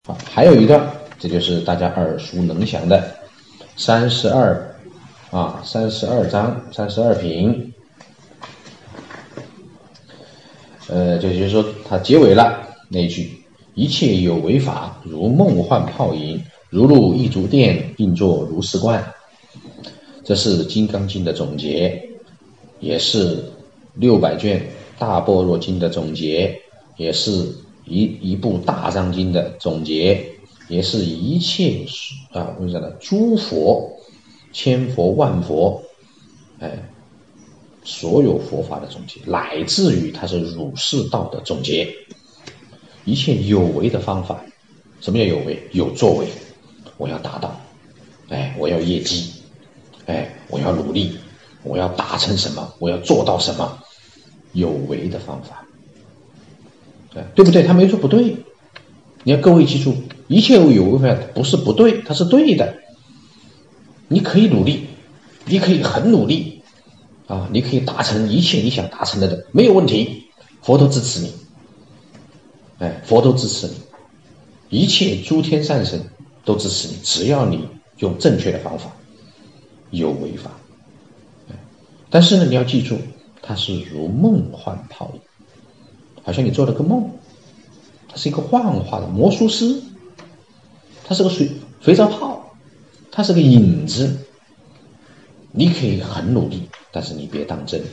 好，还有一段，这就是大家耳熟能详的32章32品。这就是说它结尾了那一句：一切有为法，如梦幻泡影，如入一足店，并作如是观。这是《金刚经》的总结，也是600卷大般若经的总结，也是一部大藏经的总结，也是一切我们讲的诸佛、千佛万佛，所有佛法的总结，乃至于它是儒释道的总结。一切有为的方法，什么叫有为？有作为，我要达到，我要业绩，我要努力，我要达成什么，我要做到什么，有为的方法，对不对？他没说不对。你要各位记住，一切有为方法不是不对，它是对的。你可以努力，你可以很努力你可以达成一切你想达成的，没有问题，佛都支持你，佛都支持你，一切诸天善神都支持你，只要你用正确的方法，有为法。但是呢，你要记住，它是如梦幻泡影，好像你做了个梦，它是一个幻化的魔术师，它是个肥皂泡，它是个影子。你可以很努力，但是你别当真。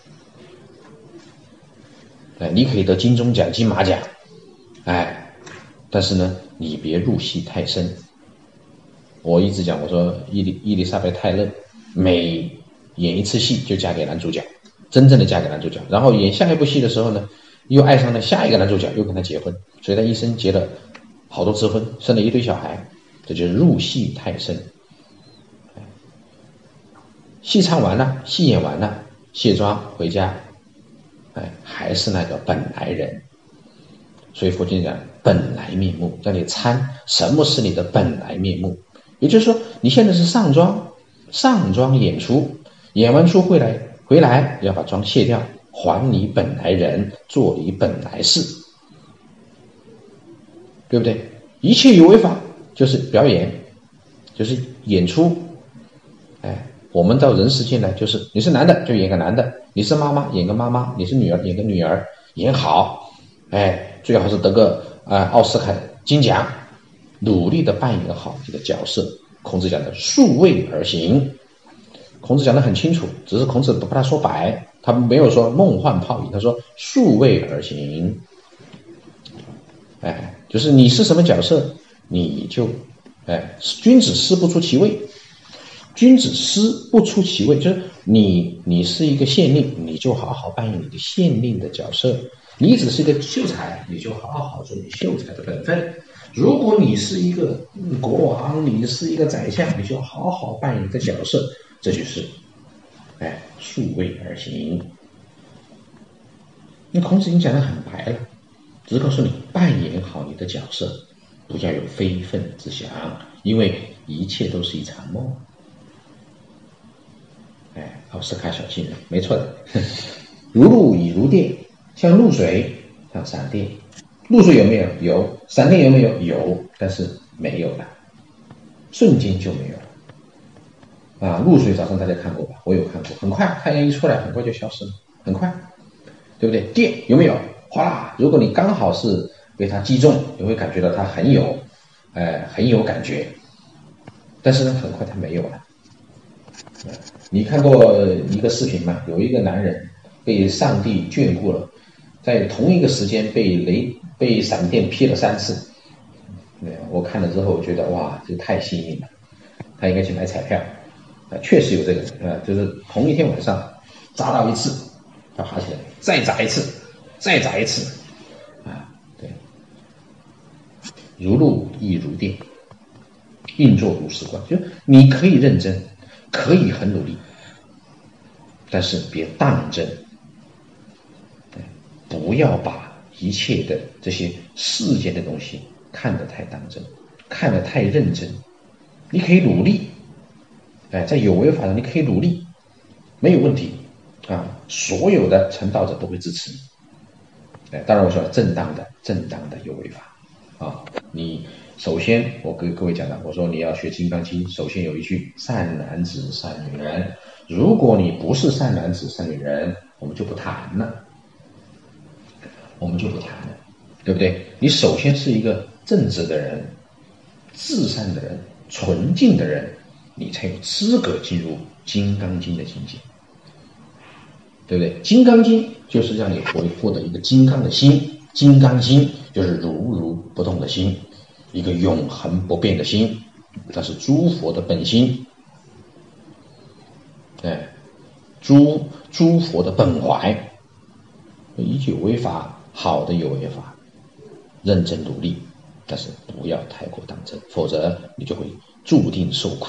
你可以得金钟奖、金马奖，但是呢，你别入戏太深。我一直讲，我说伊丽莎白泰勒每演一次戏就嫁给男主角，真正的嫁给男主角，然后演下一部戏的时候呢，又爱上了下一个男主角，又跟他结婚，所以他一生结了好多次婚，生了一堆小孩，这就是入戏太深。戏唱完了，戏演完了，卸妆回家，还是那个本来人。所以佛经讲本来面目，让你参什么是你的本来面目。也就是说，你现在是上妆演出，演完出回来要把妆卸掉，还你本来人，做你本来事，对不对？一切有为法就是表演，就是演出。我们到人世间来，就是你是男的就演个男的，你是妈妈演个妈妈，你是女儿演个女儿，演好，最好是得个奥斯卡金奖，努力的扮演好这个角色。孔子讲的数位而行，孔子讲的很清楚，只是孔子不把它说白，他没有说梦幻泡影，他说数位而行。就是你是什么角色，你就君子思不出其位。君子思不出其位，就是你是一个县令，你就好好扮演你的县令的角色；你只是一个秀才，你就好好做你秀才的本分。如果你是一个国王，你是一个宰相，你就好好扮演你的角色。这就是数位而行。那孔子已经讲得很白了，只是告诉你扮演好你的角色，不要有非分之想，因为一切都是一场梦。奥斯卡小金人，没错的。如露亦如电，像露水，像闪电。露水有没有？有。闪电有没有？有，但是没有了，瞬间就没有了。露水早上大家看过吧？我有看过，很快太阳一出来，很快就消失了，很快，对不对？电有没有？哗啦！如果你刚好是被它击中，你会感觉到它很有感觉，但是呢，很快它没有了。你看过一个视频吗？有一个男人被上帝眷顾了，在同一个时间被闪电劈了3次。我看了之后觉得哇，这太幸运了，他应该去买彩票。确实有这个，就是同一天晚上砸到1次，他爬起来再砸1次，再砸1次，对，如露亦如电，应作如是观。就是你可以认真，可以很努力，但是别当真，不要把一切的这些世间的东西看得太当真，看得太认真。你可以努力，在有为法上你可以努力，没有问题所有的成道者都会支持你。当然我说正当的有为法你首先我跟各位讲的，我说你要学金刚经，首先有一句善男子善女人，如果你不是善男子善女人，我们就不谈了，对不对？你首先是一个正直的人，至善的人，纯净的人，你才有资格进入金刚经的境界，对不对？金刚经就是让你获得一个金刚的心，金刚心就是如如不动的心，一个永恒不变的心，那是诸佛的本心，诸佛的本怀。有为法，好的有为法，认真努力，但是不要太过当真，否则你就会注定受苦。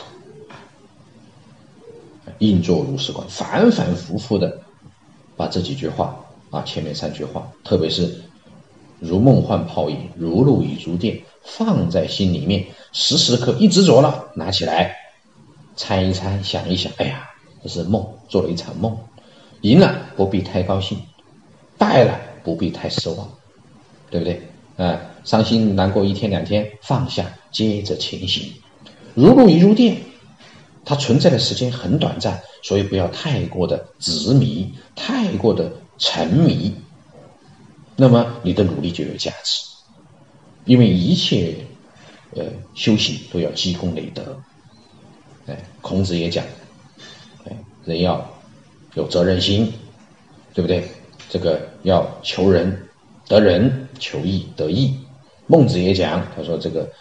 应作如是观，反反复复的把这几句话前面3句话，特别是如梦幻泡影，如露亦如电，放在心里面，时时刻一执着了，拿起来猜一猜，想一想，哎呀，这是梦，做了一场梦，赢了不必太高兴，败了不必太失望，对不对？伤心难过1天2天，放下，接着前行。如露亦如电，它存在的时间很短暂，所以不要太过的执迷，太过的沉迷，那么你的努力就有价值。因为一切修行都要积功累德。孔子也讲，人要有责任心，对不对？这个要求人得人，求义得义。孟子也讲，他说这个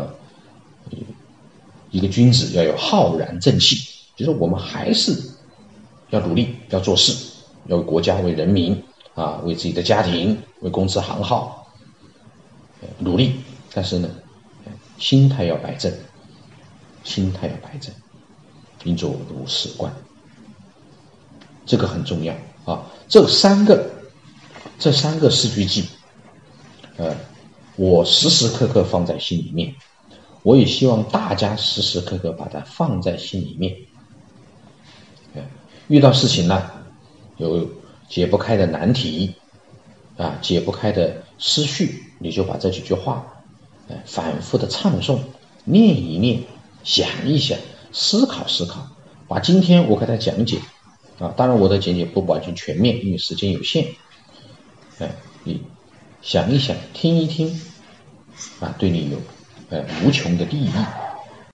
一个君子要有浩然正气，就是我们还是要努力，要做事，要为国家为人民为自己的家庭，为公司行号努力，但是呢心态要摆正，应作如是观，这个很重要这三个四句偈我时时刻刻放在心里面，我也希望大家时时刻刻把它放在心里面。遇到事情了，有解不开的难题解不开的思绪，你就把这几句话反复的唱诵，念一念，想一想，思考，把今天我给他讲解当然我的讲解不完全全面，因为时间有限你想一想，听一听对你有无穷的利益。